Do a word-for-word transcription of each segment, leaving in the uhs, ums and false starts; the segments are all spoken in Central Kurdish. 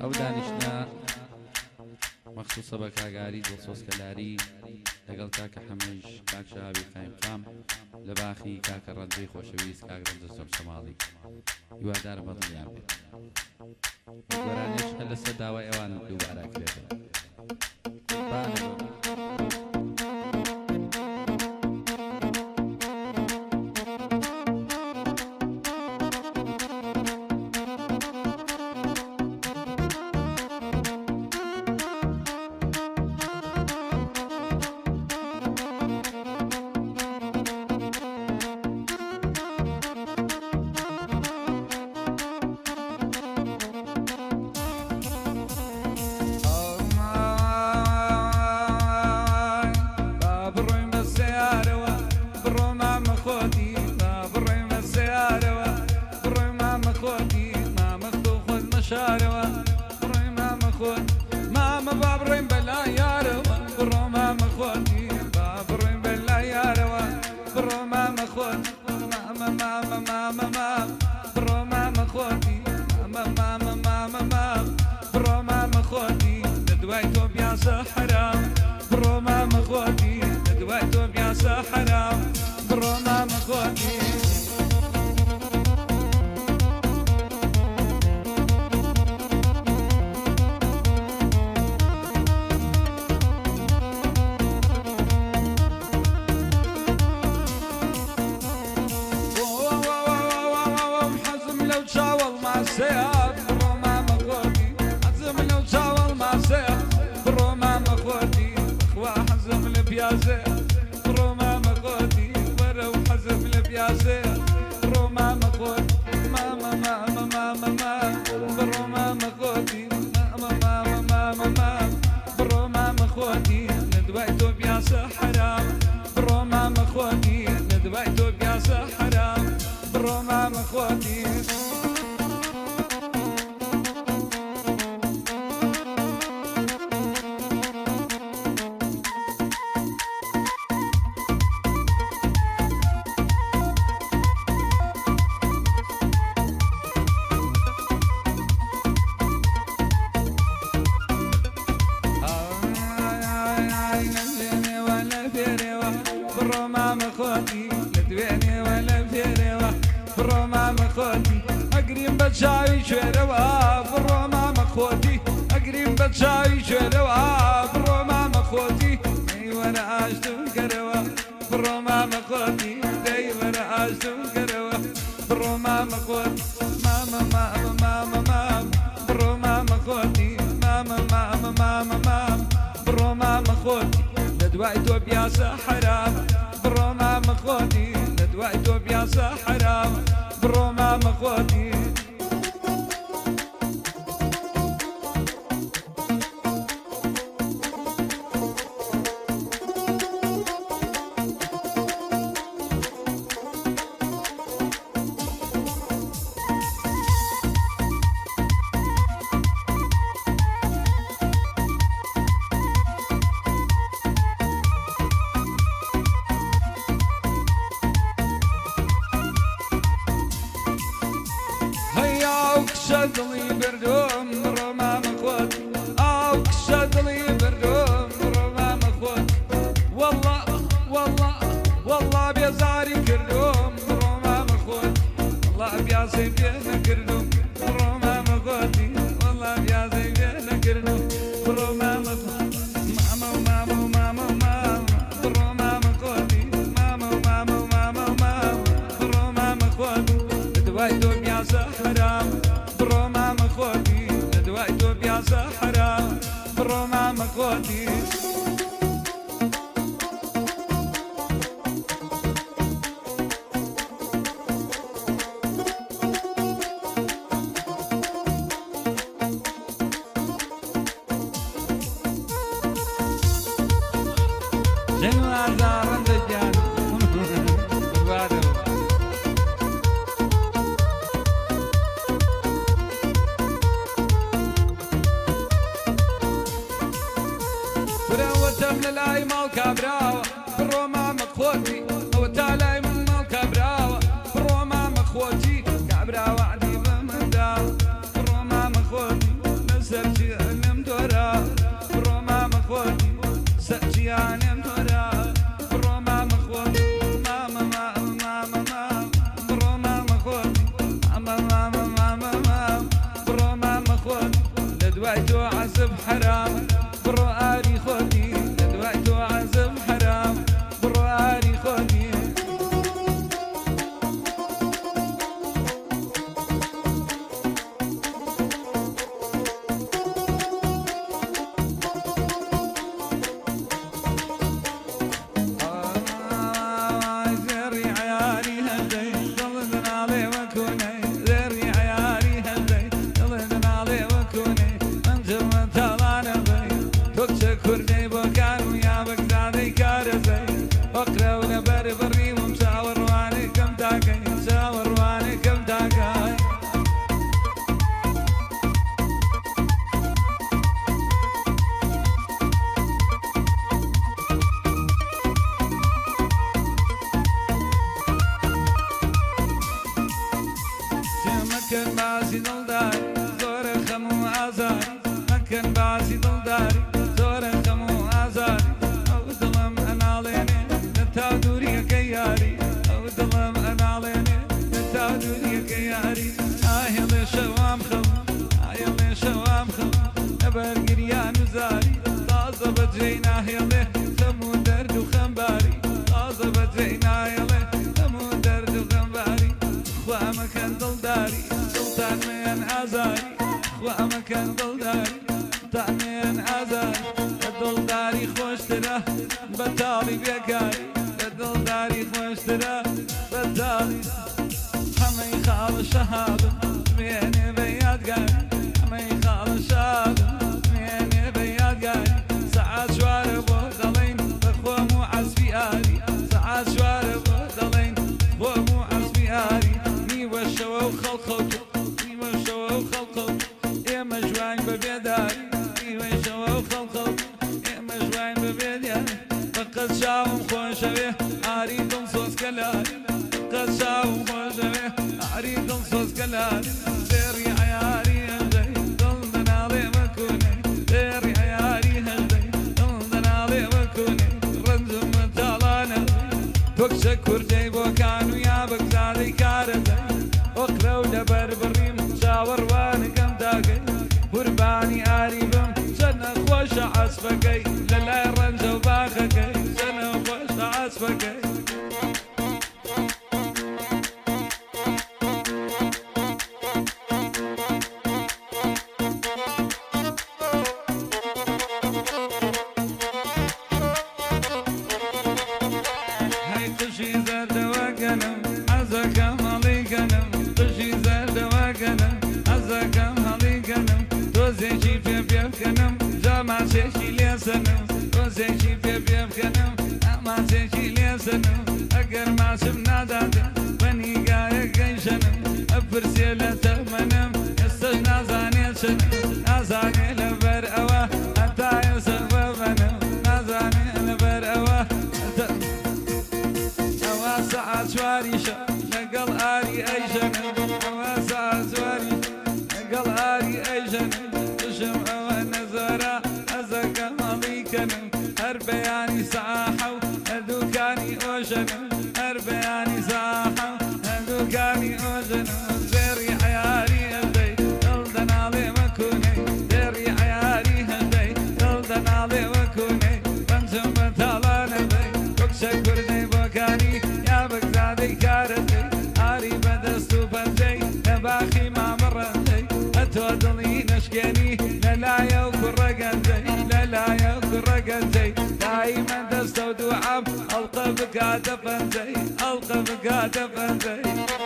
ئەو دانیشتە مەخصوصە بە کاگاری دڵسۆزکەلاری لەگەڵ کاکە حەمەیش کاک شەهابی قایمقام لە باخی کاکە ڕەنجەی خۆشەویست کاک ڕەنجە سەماڵی هیوادارم بەدڵیان بێت گۆرانیش هەر لەسەر داوای ئەوان دووبارە کرێتەوە كعبرا وعدي بمداو الروما مخوتي نزل دوای تۆ عەزب حرام بڕۆ ئاری خۆتی دوای تۆ عەزب حرام بڕۆ ئاری خۆتی مكن بازي دلدار زور خمو آزار مكن بازي دلدار زور خمو آزار أو دلم أنا ليني نتا دوري كياري أو دلم أنا ليني نتا دوري كياري آهل شوام خم آهل شوام خم نبر قريان وزاري طازة بجينا هيله خمو درد وخمباري طازة بجينا هيله خمو درد وخمباري خوا مكان دلداري سلطان من عزاري خوا مكان دلداري سلطان من عزاري دلداري خوش ترى بطالي بيكاري دلداري خوش ترى بطالي حمي خال شهادة ميني بياد قاري حمي خال شهادة ميني بياد قاري ساعات شوارب ودلين بخوا مو عزبي آري ساعات شوارب ودلين بخوا مو عزبي آري وشوا وخلقوت وشوا وخلقوت يا مجوعين ببيداري وشوا وخلقوت يا مجوعين ببيداري فقد شاهم خوش به عريض صوص كلاري قد شاهم خوش به عريض صوص كلاري ديري عياري هجي ضلنا علي مكوني ديري عياري هجي ضلنا علي مكوني رنزم متالانا بكشك كردي بوكانو يا بكزادي كاردي وقرو لبر بريم شاور وانكم داقي قرباني آريبم سنة خوش عصفكي للا رنج وباخكي سنة خوش عصفكي هاي قشي زرد وقنم عزكم علي قنم قشي زرد وقنم عزكم علي قنم توزيشي في بيفكنم جامع سيشي ليسنم توزيشي في بيفكنم أما سيشي ليسنم أقر ما سمنا دادم بني قايق قيشنم أبرسي لتمنم يستجنا زاني سنم نازاني لبر أوا حتى يسغب منم نازاني لبر أوا أوا ساعة شواريشة نقل آري أي جنم أوا ساعة شواريشة نقل آري أي جنم تشم أوا نزارة أزكى ماليكنم هربياني ساحة هدوكاني أوجنم هربياني ساحة هدوكاني أوجنم زيري حياري هدي دلدن علي مكوني زيري حياري هدي دلدن علي مكوني بنسم بطالان هدي بكشك كردي بوكاني يا بكزادي كاردي آري بدستو بنجي نباخي ما مرنجي أتودلي نشكيني للايا وكرقنجي للايا وكرقنجي دايما دستو دوعب ألقى بكاتة فنجي ألقى بكاتة فنجي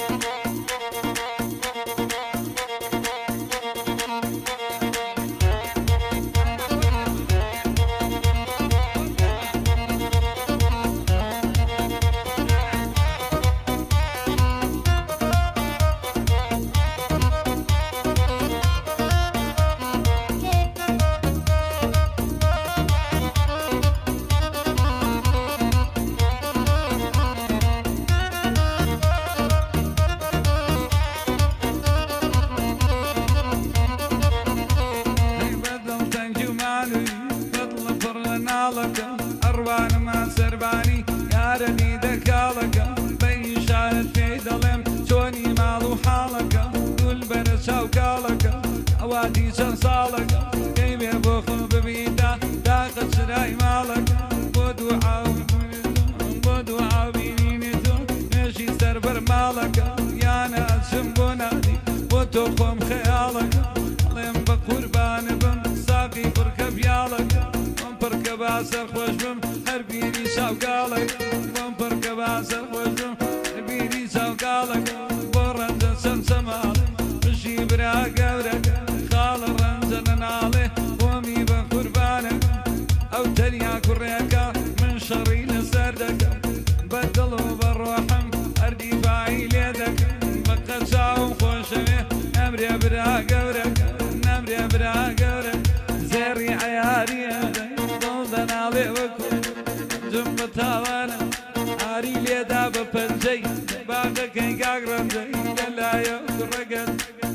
أروان ما سرباني يا رني دكالك بين شارت في ظلم شوني مالو حالك قول برشا وكالك أو وڵاتی چەند ساڵەکە کەی بێ بۆ خۆ ببیدا داقە چرای ماڵەکە بۆ دوعاو بۆ دوعاو بینینی تۆ نوێژی سەر بەر ماڵەکە یانە ئەچم بۆ نادی بۆ تۆ خۆم خەیاڵەکە ئەڵێم بە قوربانە بم ساقی پڕکە پیاڵەکە بۆم پڕکە باسەر خۆش بم هەر بیری چاوگاڵەکە بۆم پڕکە باسەر خۆش بم هەر بیری چاوگاڵەکە بۆ ڕەنجە چەند چەماڵێ بژی برا گەورەکە خاڵە ڕەنجە نەناڵێ بۆمی بە قوربانەکە ئەو تەنیا کوڕێکە من شەڕی لەسەر دەکەم بە دڵ و بە ڕۆحم هەر دیفاعی لێ دەکەم بە قەچاوم خۆشەوێ نەمرێ برا گەورەکە نەمرێ برا گەورە زێڕی عەیاریە دڵ دەناڵێ وەکو جم بە تاوانە ئاری لێدا بە پەنجەی باغەکەی گاگ ڕەنجەی لەلایە کوڕەگەن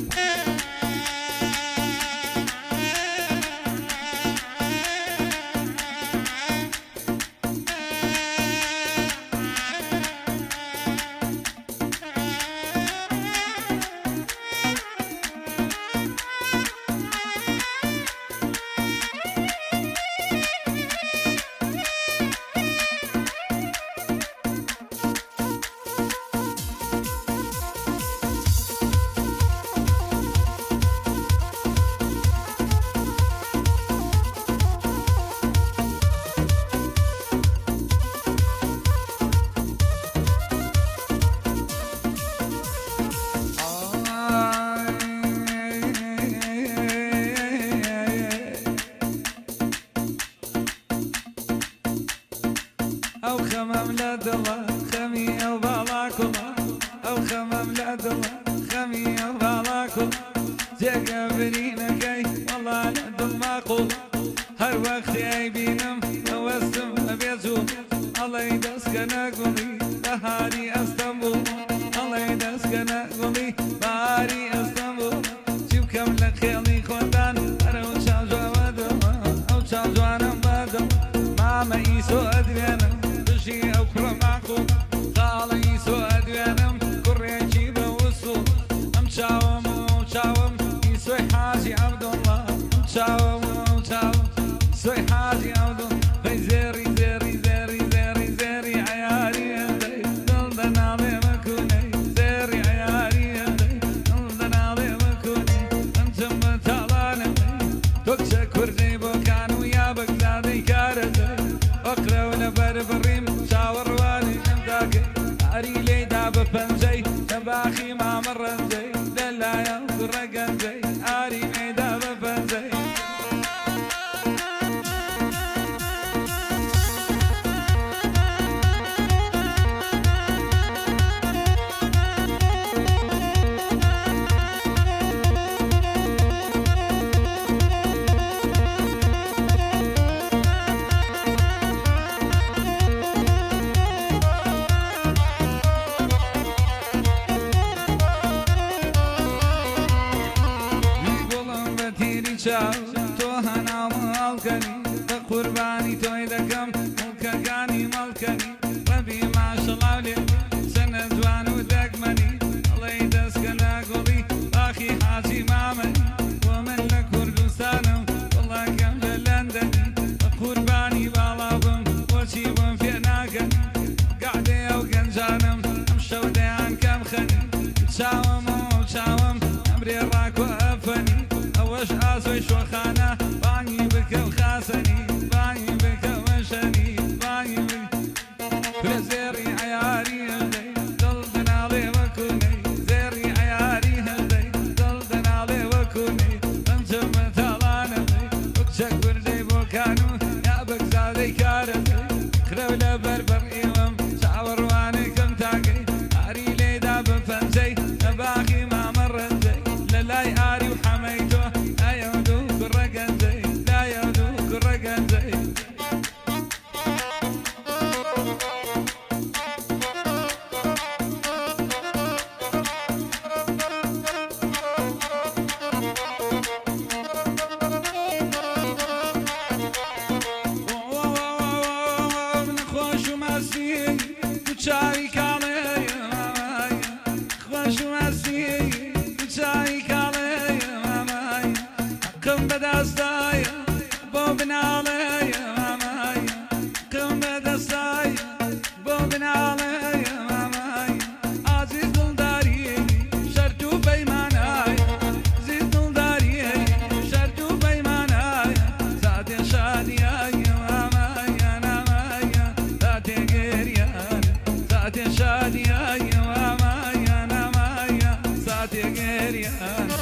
ئەو خەمەم لە دڵە خەمی ئەو باڵا کوڵە ئەو خەمەم لە دڵە خەمی ئەو باڵا کوڵە جێگە برینەکەی وەڵا لە دڵ ماقوڵ هەر وەختی ئەیبینم ئەوەستم ئەبێ جوڵ ئەڵێ دەستکەنە گوڵی بەهاری ئەستەمبوڵ ئەڵێ دەستکەنە گوڵی بەهاری ئەستەمبوڵ چی بکەم لە خێڵی خۆتان هەر ئەو چاو جوانە دڵە ئەو چاو جوانم بەدڵ مامە ئیسۆ ئەدوێنم ئەو کوڕە ماقوڵ خاڵە ئیسۆ ئەدوێنم کوڕێکی بە وسوڵ ئەم چاوم ئەو چاوم ئیسۆی حاجی عەبدوڵڵا ئەم چاوم ئەو چاوم ئیسۆی حاجی عەبدوڵڵا بەی زێڕی زێڕی زێڕی زێڕی زێڕی عەیاری هەندەی دڵ دەناڵێ مەکوونەی زێڕی عەیاری هەندەی دڵ دەناڵێ مەکوونەی ئەمچم بە تاڵانەمەی تۆ کچە کوردەی بۆ کان و یا بەگزادەی کارەتەی ئەقرەو لە بەربڕیم چاوەڕوانی ئەمداکەی ئاری لێیدا بە پەنجەی لە باخی مامە ڕەنجەی لەلایە کوڕە گەنجەی ئاری لێیدا بە پەنجەی تۆ هەناوە هەڵکەنی بە قوربانی تۆی دەکەم مڵکەکانی مەڵکەنی ڕەبی ماشەڵاو لێ سەنە جوان و دەگمەنی ئەڵێ دەستکەنە گوڵی باخی حاجی مامەنی بۆ من لە کوردستانم وڵاکەم لە لەندەنی بە قوربانی باڵا بم بۆچی بۆم پێ ناکەنی گعدێ ئەو گەنجانم ئەم شەو دەیان کەم خەنی چاوم و چاوم ئەمرێ ڕاکۆ ئەفەنی ئەوەش ئاسۆی شۆخانە بانگی بکە و خاسەنی بانگی بکە وەشەنی بانگی بکە زێڕی عەیاری هەندەی دڵ دەناڵێ وەکوونەی زێڕی عەیاری هەندەی دڵ دەناڵێ وەکوونەی بەدەستایە بۆ بناڵەیە مامایە قم بەدەستایە بۆ بناڵەیە مامایە ئازیز دڵداریە شەرت و بەیمانایە زیز دڵداریە شەرت و بەیمانایە زادێ شادیایە مامایە نامایە زادێ گێریانە زادێ شادیایە مامایە نامایە زادێ گێریانە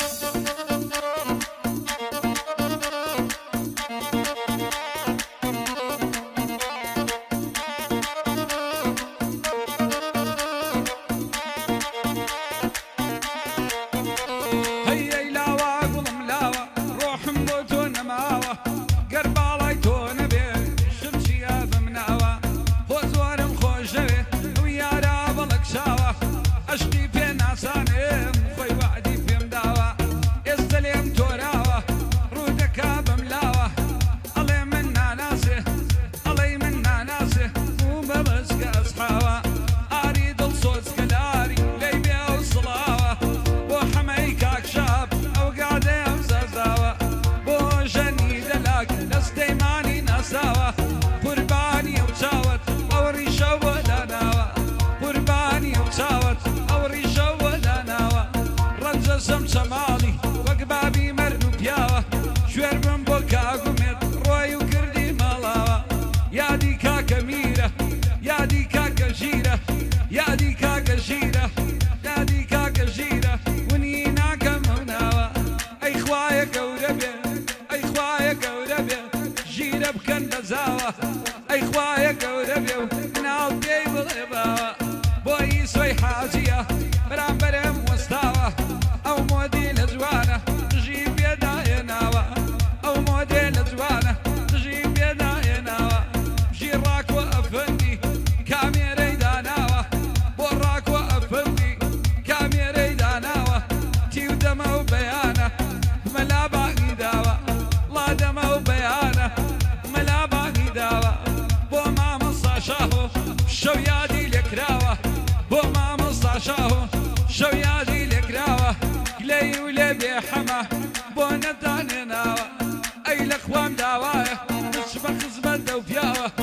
سەماڵی وەک بابی مەرد و پیاوە شوێر بم بۆ کاگومێت ڕۆی و کردی ماڵاوە یادی کاکە میرە یادی کاکە ژیرە یادی کاکە ژیرە یادی کاکە ژیرە ونی ناکەم ئەو ناوە ئەی خوایە گەورە بێ ئەی خوایە گەورە بێ ژیرە بکەن بە زاوە ئەی خوایە گەورە بێ و ناو پێی بڵێ باوە بۆی سۆی حاجیە بەرامبەرم وەستاوە ئەو مۆدیلە جوانە دژی پێداهێناوە ئەو مۆدیلە جوانە دژی پێداهێناوە ژی ڕاکوە ئەفەندی کامێرەی داناوە بۆ ڕاکوە ئەفەندی کامێرەی داناوە تیو دەمە و بەیانە مەلا باقی داوە ڵا دەمە و بەیانە مەلا باقی داوە بۆ مامۆستا شاهۆ شەو یادی لێکراوە بۆ مامۆستا شاهۆ شەو یادی لێکراوە گلەی و لێ بێحەمە بۆ نەدانێناوە ئەی لە خوام داوایە دچ بە خزمەت دە و پیاوە